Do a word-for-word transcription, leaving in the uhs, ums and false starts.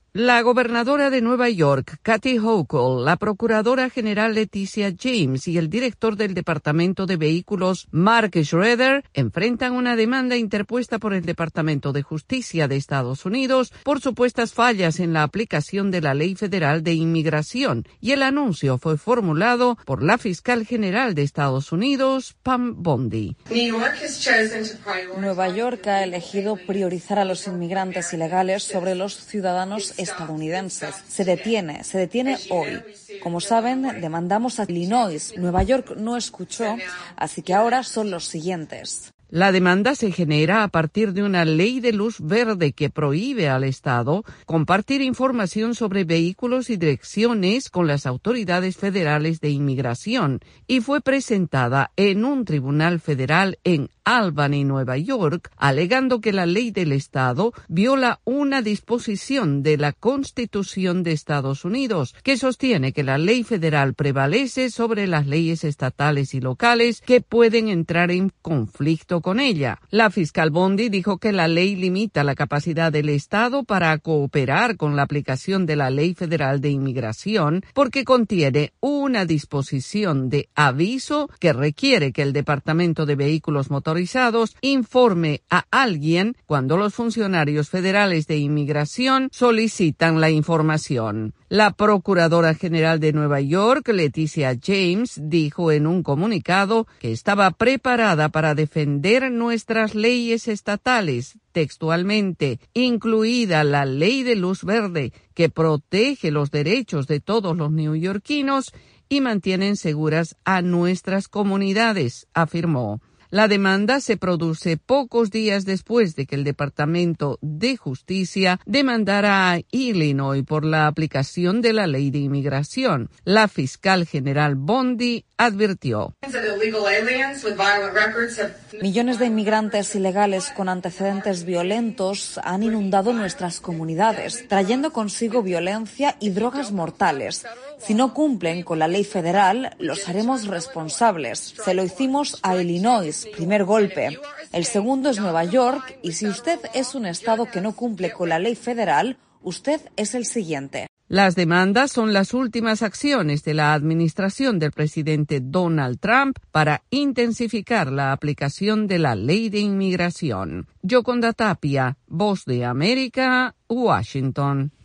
La gobernadora de Nueva York, Kathy Hochul, la procuradora general Leticia James y el director del Departamento de Vehículos, Mark Schroeder, enfrentan una demanda interpuesta por el Departamento de Justicia de Estados Unidos por supuestas fallas en la aplicación de la Ley Federal de Inmigración, y el anuncio fue formulado por la fiscal general de Estados Unidos, Pam Bondi. Nueva York ha elegido priorizar a los inmigrantes ilegales sobre los ciudadanos estadounidenses. Se detiene, se detiene hoy. Como saben, demandamos a Illinois. Nueva York no escuchó, así que ahora son los siguientes. La demanda se genera a partir de una ley de luz verde que prohíbe al Estado compartir información sobre vehículos y direcciones con las autoridades federales de inmigración, y fue presentada en un tribunal federal en Albany, Nueva York, alegando que la ley del Estado viola una disposición de la Constitución de Estados Unidos, que sostiene que la ley federal prevalece sobre las leyes estatales y locales que pueden entrar en conflicto con ella. La fiscal Bondi dijo que la ley limita la capacidad del Estado para cooperar con la aplicación de la ley federal de inmigración porque contiene una disposición de aviso que requiere que el Departamento de Vehículos Motorizados informe a alguien cuando los funcionarios federales de inmigración solicitan la información. La Procuradora General de Nueva York, Leticia James, dijo en un comunicado que estaba preparada para defender nuestras leyes estatales, textualmente, incluida la Ley de Luz Verde, que protege los derechos de todos los neoyorquinos y mantienen seguras a nuestras comunidades, afirmó. La demanda se produce pocos días después de que el Departamento de Justicia demandara a Illinois por la aplicación de la ley de inmigración. La fiscal general Bondi advirtió: millones de inmigrantes ilegales con antecedentes violentos han inundado nuestras comunidades, trayendo consigo violencia y drogas mortales. Si no cumplen con la ley federal, los haremos responsables. Se lo hicimos a Illinois, primer golpe. El segundo es Nueva York, y si usted es un estado que no cumple con la ley federal, usted es el siguiente. Las demandas son las últimas acciones de la administración del presidente Donald Trump para intensificar la aplicación de la ley de inmigración. Yoconda Tapia, Voz de América, Washington.